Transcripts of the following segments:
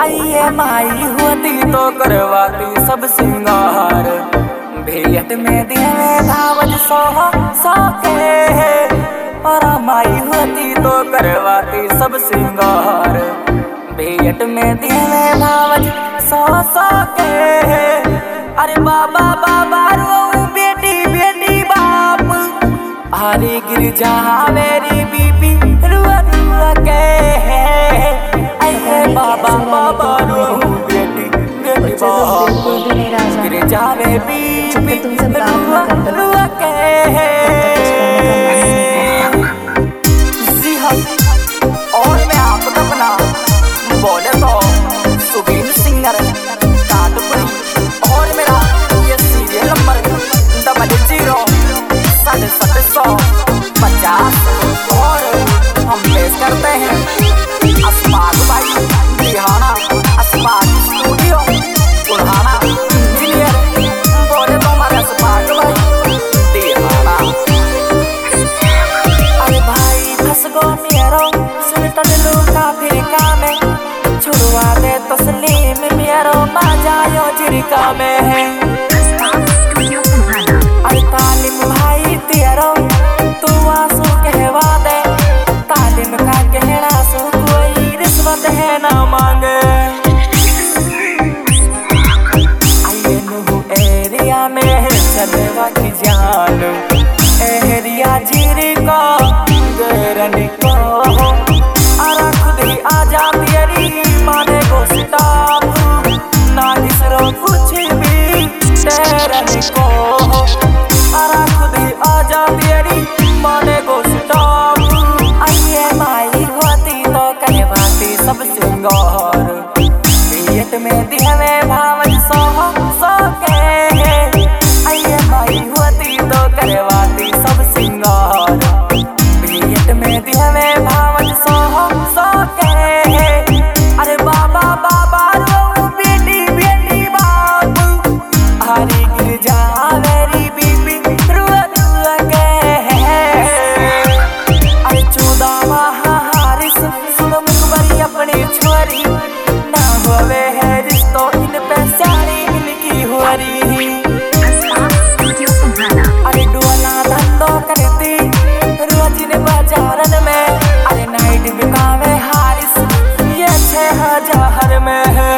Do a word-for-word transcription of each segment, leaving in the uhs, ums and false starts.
आइए माई होती तो करवाती सब सिंगार, भेंट में दिए धावज सो सो के। और माई होती तो करवाती सब सिंगार, भेंट में दिए धावज सो सो के। अरे बाबा बाबा रो बेटी बेटी बाप, अरे गिर जा मेरी बीबी रुआ रुआ के। बाबा बाबा रो बेटी बेटी बाप, गिर जावे बीबी रुआ रुआ के। जी हाँ, और मैं आपको अपना बोले तो सुबीन सिंगर काटपुरी, और मेरा ये सीरियल नंबर डबल जीरो साढ़े सात सौ पचास। और हम पेश करते हैं अस्पाक भाई दिहाना, अस्पाक स्टूडियो बुढ़ाना इंजीनियर, बोले तो हमारे अस्पाक भाई दिहाना। अरे भाई फंस गो मेरो सुन टनलू का फिर कामे, छुड़वा दे तस्लीम मेरो बाजायो जिरका में है। अरे तालिम भाई तेरो तू आंसू कहवा दे, तालिम का कहना सो कोई रिश्वत है ना मांगे। आइए नु एरिया में चलवा की जान, एरिया जीरी को गरन को। अरे खुद ही आ जा तेरी माने को स्टॉप, ना इसरो कुछ भी तेरन को। अरे खुद ही आ जा तेरी माने को स्टॉप। आइए माई होती तो कहवाती सब सिंगार, भेंट में दिहवे भावज सो सो के। आइए माई होती तो कहवाती सब सिंगार, भेंट में दिहवे भावज सो सो के। अरे बाबा बाबा रो बेटी बेटी बाप, हरी गिर जा मेरी बीबी रुआ रुआ के। अरे चौदह हारिस सुन मुखबरी अपनी छोरी, ना होवे है रिश्तो इन पे सारी इनकी होरी। अरे डोला धंधो करती रोजिन बाजारन में, अरे नाइट बिकावे हारिस ये छह हजार में है।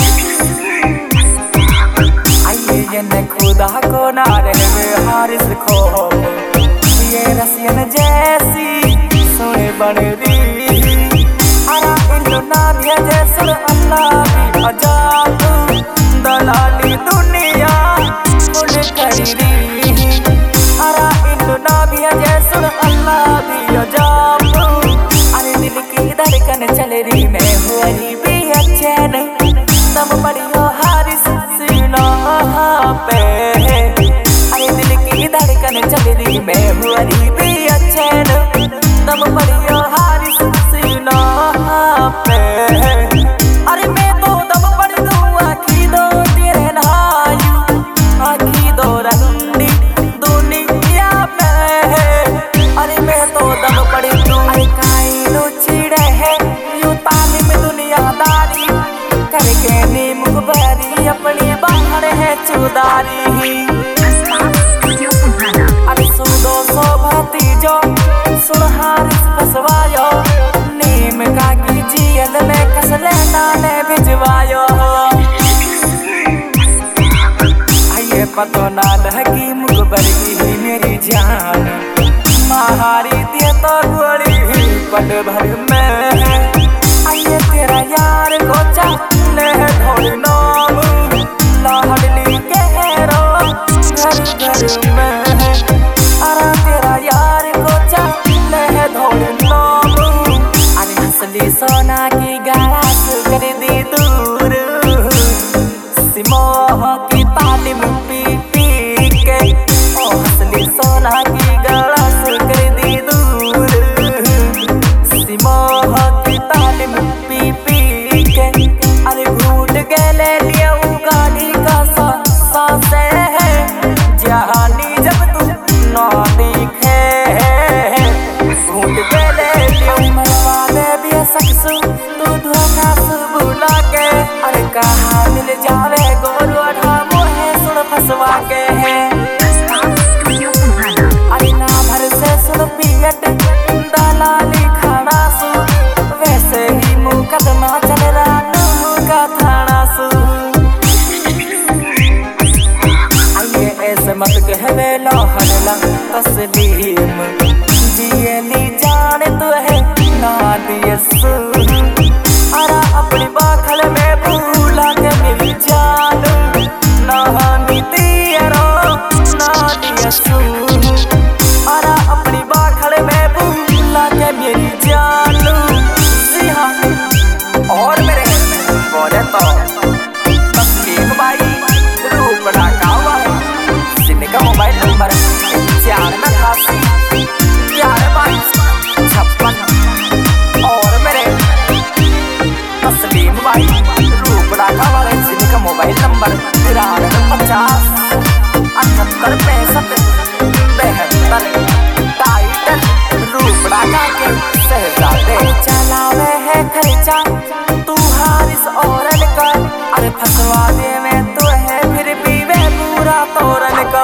आइए ये न खुदा को ना रहे हारिस खो, ये रसियन जैसी सोने बन रही। अरा इल्लू ना भेजे सुन अल्लाह भी अजाब, दलाली दुनिया मुड़ करी रही। अरा इल्लू ना भेजे सुन अल्लाह भी अजाब, अरे दिल की धड़कन चल रही मैं हुई भी अच्छे नहीं। तब पड़ियो हारिस सीना पे, अरे दिल की धड़कन चल रही मैं हुई भी अच्छे नहीं। तब पड़ियो हारिस सीना पे, अरे मैं तो दब पड़ दूँ आखी दो तेरे नहायू, आखी दो रंडी दुनिया पे। अरे मैं तो दब पड़ दूँ, अरे काई लो चिड़े है यू तालिम दुनियादारी, करके नी मुखबरी अपनी बाहर है चुदारी। अरे सुदो सो भतीजो सुन हारिस फसवायो, नीम का की जियल में कसले नाने भिजवायो। आइए पतो ना लगी मुखबरी ही मेरी जान, महारी दिए तो गोली पल भर में। आइए तेरा यार को चले ढोल नाम, लाडली के रो घर घर में। अरे तेरा यार को चले ढोल नाम, अरे हंसली सोना की गास कर दी दूर, सिमोह की तालिम पी पी के। ओ हंसली सोना की गास कर दी दूर, सिमोह की तालिम पी पी के। अरे घूट गले लिया गाड़ी का सांसे है, जहानी जब तू ना दिखे। घूट गले लिया मरवा दे भी सकसू नंबर तिरानवे पचास अठहत्तर पैंसठ बहत्तर टाइटल रूपड़ा का के शहजादे चलावे है खर्चा तू हारिस औरन का अरे फसवा दे में तो है फिर पीवे पूरा तोरन का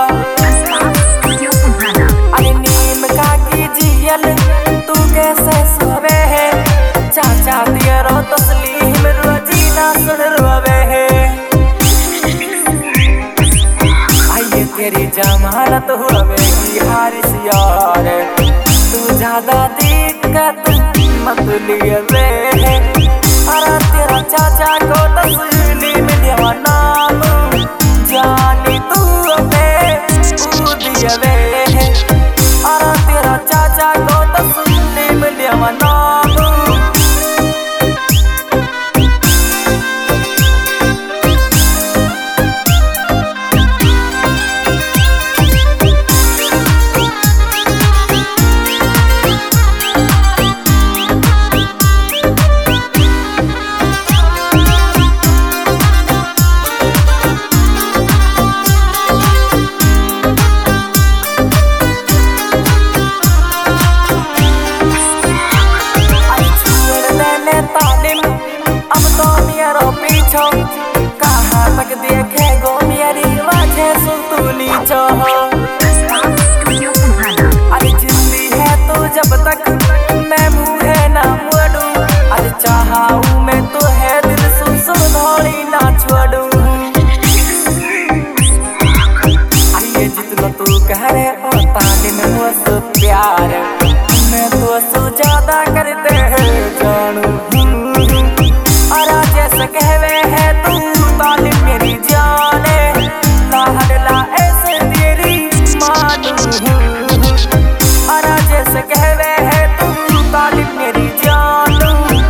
अरे नीम का की जियल तू कैसे सोवे है चाचा दिया रो तस्लीम रोजी ना सुन रोवे है आइए तेरी जमानत होवे की हारिस यार तू ज्यादा दिक्कत मत लिए वे अरे तेरा चाचा को तस्लीम देवा नाम जानी तू अबे तू दिए वे अरे तेरा चाचा को तस्लीम देवा नाम कहाँ तक देखे गो मेरी वजह सुन तू नीचो अरे जिंदगी है तो जब तक मैं मुँहे ना मोड़ू अरे चाहूँ मैं तो है दिल सुन सुन धोड़ी ना छोड़ू अरे जितना तू कह रहे हो तालिम हो सो प्यार मैं तो सो ज्यादा करते हैं जानू अरे जैसे कहवे है तू तालिम मेरी जाने लाडला ऐसे तेरी मानू अरे जैसे कहवे है तू तालिम मेरी जानू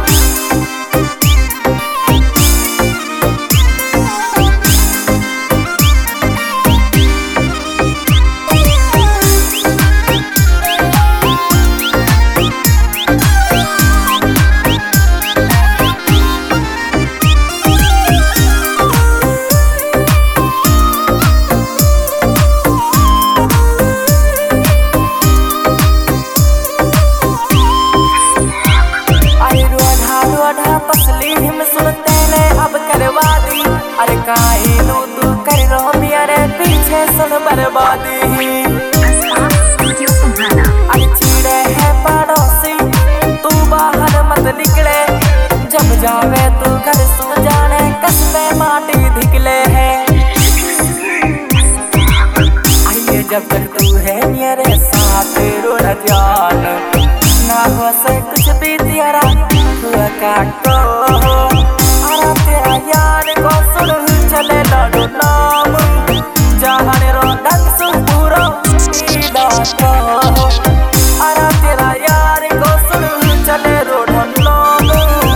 तस्लीम सुनते ने अब करवा दी अरे काहे लो तू कर रहो मेरे पीछे सुन बर्बादी अरे चिड़े है पड़ोसी तू बाहर मत निकले जब जावे तू घर सो जाने कसबे माटी धिकले है आइए जब तक तू है मेरे साथ रो न जान ना हो से कुछ भी तेरा काटो अरे तेरा यार को सुन चले लाडो नाम जहाने रो ढंग सुन पूरा डाटो अरे तेरा यार को सुन चले रो ढंग नाम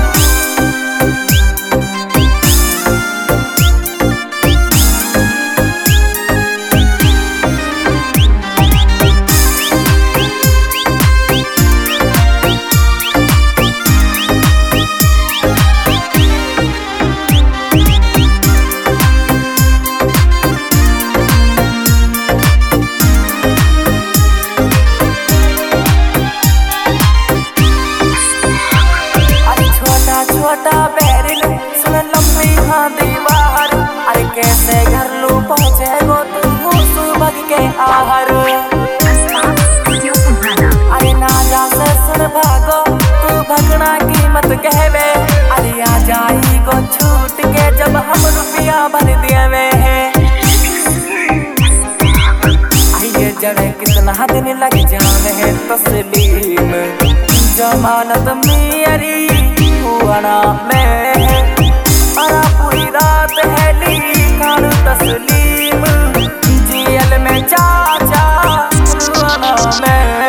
छोटा बैरिल सुन लंबी हाँ दीवार अरे कैसे घर लू पहुँचे गो तू सुबह के आहर अरे ना जा से सुन भागो तू भगना कीमत कहवे अरे आ जाई गो छूट के जब हम रुपया भर दिए हैं आइए जड़े कितना दिन लग जाने हैं तस्लीम जमानत मेरी हुआना में अरा पूरी रात है लिखा तस्लीम जेल में चाचा हुआना में